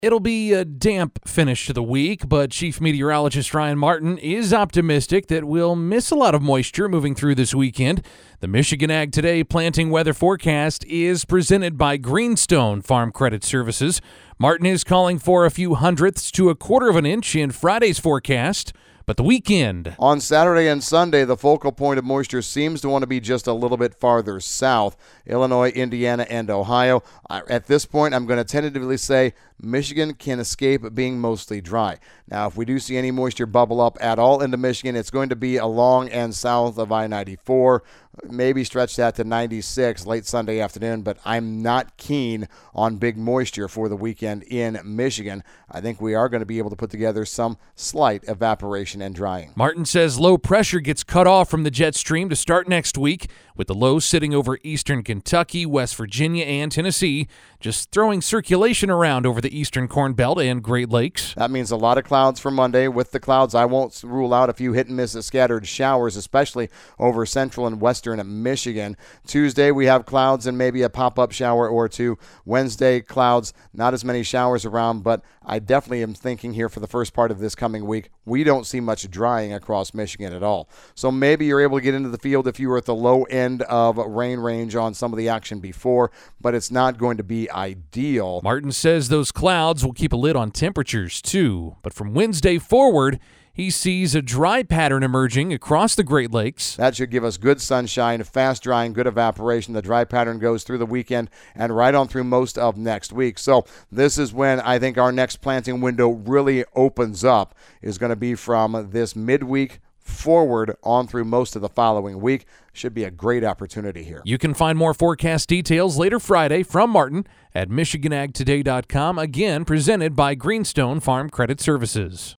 It'll be a damp finish to the week, but Chief Meteorologist Ryan Martin is optimistic that we'll miss a lot of moisture moving through this weekend. The Michigan Ag Today planting weather forecast is presented by Greenstone Farm Credit Services. Martin is calling for a few hundredths to a quarter of an inch in Friday's forecast. But the weekend. On Saturday and Sunday, the focal point of moisture seems to want to be just a little bit farther south. Illinois, Indiana, and Ohio. At this point, I'm going to tentatively say Michigan can escape being mostly dry. Now, if we do see any moisture bubble up at all into Michigan, it's going to be along and south of I-94. Maybe stretch that to 96 late Sunday afternoon, but I'm not keen on big moisture for the weekend in Michigan. I think we are going to be able to put together some slight evaporation and drying. Martin says low pressure gets cut off from the jet stream to start next week, with the low sitting over eastern Kentucky, West Virginia, and Tennessee, just throwing circulation around over the eastern Corn Belt and Great Lakes. That means a lot of clouds for Monday. With the clouds, I won't rule out a few hit-and-miss scattered showers, especially over central and western Michigan. Tuesday, we have clouds and maybe a pop-up shower or two. Wednesday, clouds, not as many showers around, but I definitely am thinking here for the first part of this coming week, we don't see much drying across Michigan at all. So maybe you're able to get into the field if you were at the low end of rain range on some of the action before, but it's not going to be ideal. Martin says those clouds will keep a lid on temperatures too, but from Wednesday forward, he sees a dry pattern emerging across the Great Lakes. That should give us good sunshine, fast drying, good evaporation. The dry pattern goes through the weekend and right on through most of next week. So this is when I think our next planting window really opens up, is going to be from this midweek forward on through most of the following week. Should be a great opportunity here. You can find more forecast details later Friday from Martin at MichiganAgToday.com, again presented by Greenstone Farm Credit Services.